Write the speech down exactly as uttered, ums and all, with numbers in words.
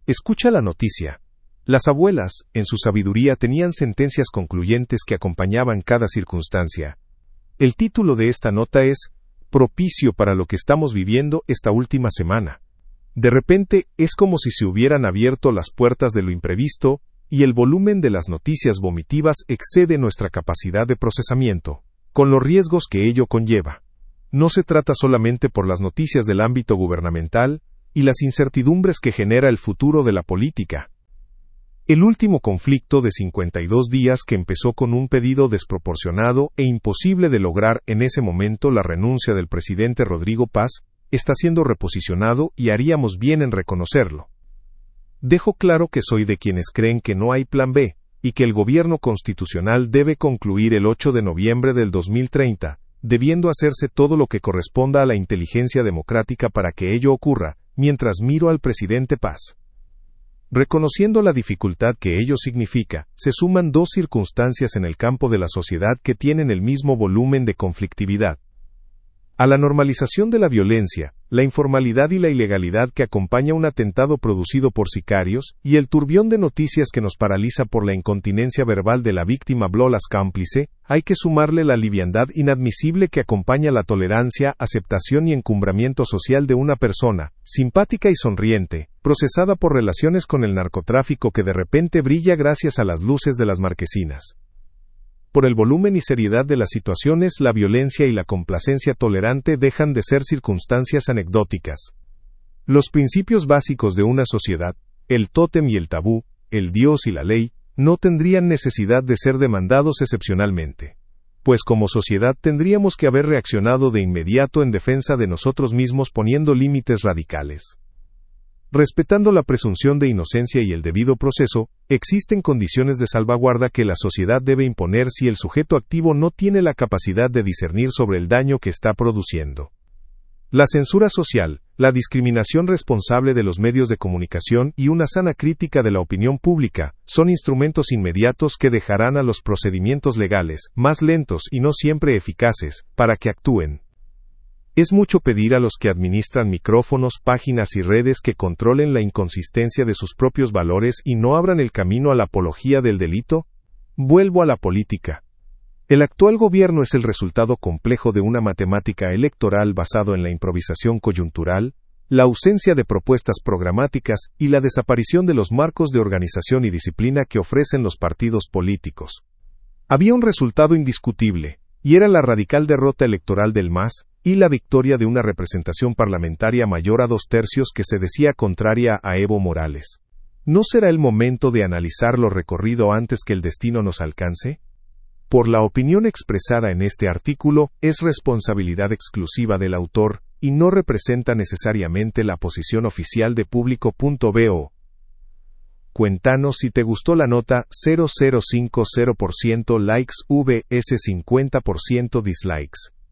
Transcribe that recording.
Escucha la noticia. Las abuelas, en su sabiduría, tenían sentencias concluyentes que acompañaban cada circunstancia. El título de esta nota es propicio para lo que estamos viviendo esta última semana. De repente, es como si se hubieran abierto las puertas de lo imprevisto, y el volumen de las noticias vomitivas excede nuestra capacidad de procesamiento, con los riesgos que ello conlleva. No se trata solamente por las noticias del ámbito gubernamental y las incertidumbres que genera el futuro de la política. El último conflicto de cincuenta y dos días que empezó con un pedido desproporcionado e imposible de lograr en ese momento la renuncia del presidente Rodrigo Paz, está siendo reposicionado y haríamos bien en reconocerlo. Dejo claro que soy de quienes creen que no hay plan B, y que el gobierno constitucional debe concluir el ocho de noviembre del dos mil treinta, debiendo hacerse todo lo que corresponda a la inteligencia democrática para que ello ocurra, mientras miro al presidente Paz. Reconociendo la dificultad que ello significa, se suman dos circunstancias en el campo de la sociedad que tienen el mismo volumen de conflictividad. A la normalización de la violencia, la informalidad y la ilegalidad que acompaña un atentado producido por sicarios, y el turbión de noticias que nos paraliza por la incontinencia verbal de la víctima Blolas cómplice, hay que sumarle la liviandad inadmisible que acompaña la tolerancia, aceptación y encumbramiento social de una persona, simpática y sonriente, procesada por relaciones con el narcotráfico que de repente brilla gracias a las luces de las marquesinas. Por el volumen y seriedad de las situaciones, la violencia y la complacencia tolerante dejan de ser circunstancias anecdóticas. Los principios básicos de una sociedad, el tótem y el tabú, el Dios y la ley, no tendrían necesidad de ser demandados excepcionalmente. Pues como sociedad tendríamos que haber reaccionado de inmediato en defensa de nosotros mismos poniendo límites radicales. Respetando la presunción de inocencia y el debido proceso, existen condiciones de salvaguarda que la sociedad debe imponer si el sujeto activo no tiene la capacidad de discernir sobre el daño que está produciendo. La censura social, la discriminación responsable de los medios de comunicación y una sana crítica de la opinión pública, son instrumentos inmediatos que dejarán a los procedimientos legales, más lentos y no siempre eficaces, para que actúen. ¿Es mucho pedir a los que administran micrófonos, páginas y redes que controlen la inconsistencia de sus propios valores y no abran el camino a la apología del delito? Vuelvo a la política. El actual gobierno es el resultado complejo de una matemática electoral basado en la improvisación coyuntural, la ausencia de propuestas programáticas y la desaparición de los marcos de organización y disciplina que ofrecen los partidos políticos. Había un resultado indiscutible, y era la radical derrota electoral del M A S, y la victoria de una representación parlamentaria mayor a dos tercios que se decía contraria a Evo Morales. ¿No será el momento de analizar lo recorrido antes que el destino nos alcance? Por la opinión expresada en este artículo, es responsabilidad exclusiva del autor, y no representa necesariamente la posición oficial de Público punto bo. Cuéntanos si te gustó la nota. Cero cero cinco cero por ciento likes vs cincuenta por ciento dislikes.